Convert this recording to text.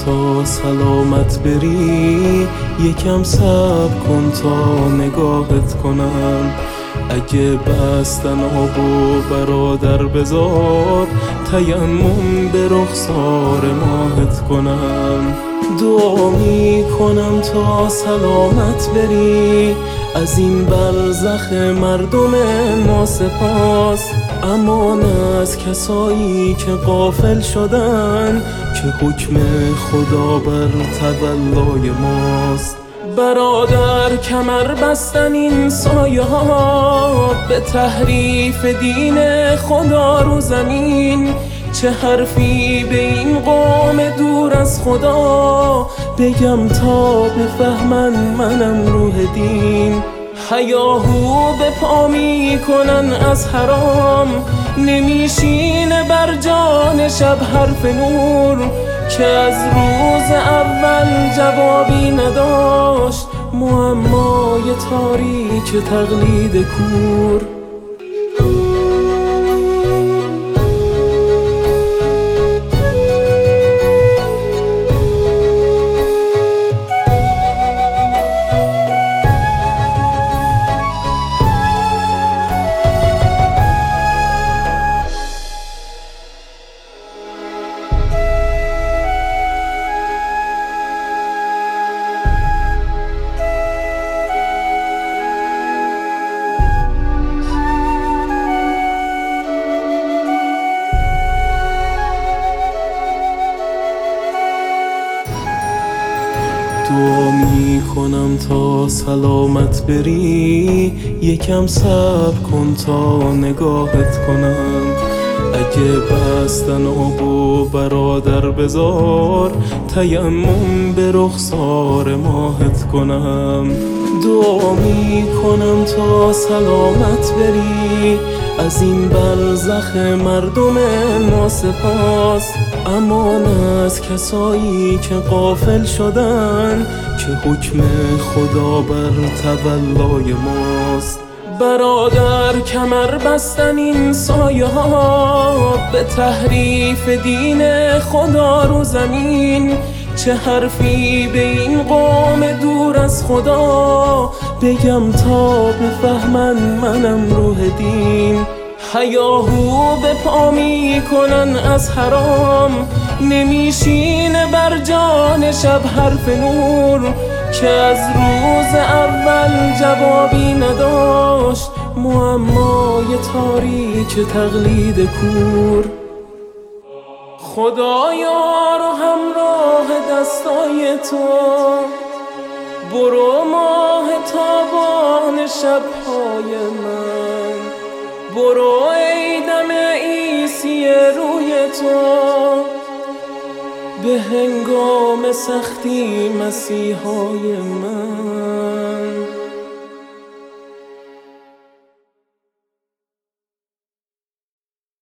تا سلامت بری، یکم صبر کن تا نگاهت کنم. اگه بستن آبو برادر بذار، تیمم به رخسار ماهت کنم. دعا می کنم تا سلامت بری، از این برزخ مردم ناسپاس. امان از کسایی که غافل شدن، که حکم خدا بر تولای ماست. برادر کمر بستن این سایه ها، به تحریف دین خدا رو زمین. چه حرفی به این قوم دور از خدا بگم تا بفهمن منم روح دین. هیاهو به پا می کنن از حرام، نمیشینه بر جان شب حرف نور. که از روز اول جوابی نداشت، معمای تاریک تقلید کور. دعا می کنم تا سلامت بری، یکم صبر کن تا نگاهت کنم. اگه بستن آبو برادر بذار، تیمم به رخسار ماهت کنم. دعا می کنم تا سلامت بری، از این برزخ مردم ناسپاس. امان از کسایی که غافل شدن، که حکم خدا بر تولای ماست. برادر کمر بستن این سایه ها، به تحریف دین خدا رو زمین. چه حرفی به این قوم دور از خدا بگم تا بفهمن منم روح دین. هیاهو به پا می کنن از حرام، نمیشینه بر جان شب حرف نور. که از روز اول جوابی نداشت، معمای تاریک تقلید کور. خدایا رو همراه دستای تو، برو ماه تابان شبهای من. برو ای دم عیسی روی تو، به هنگام سختی مسیحای من.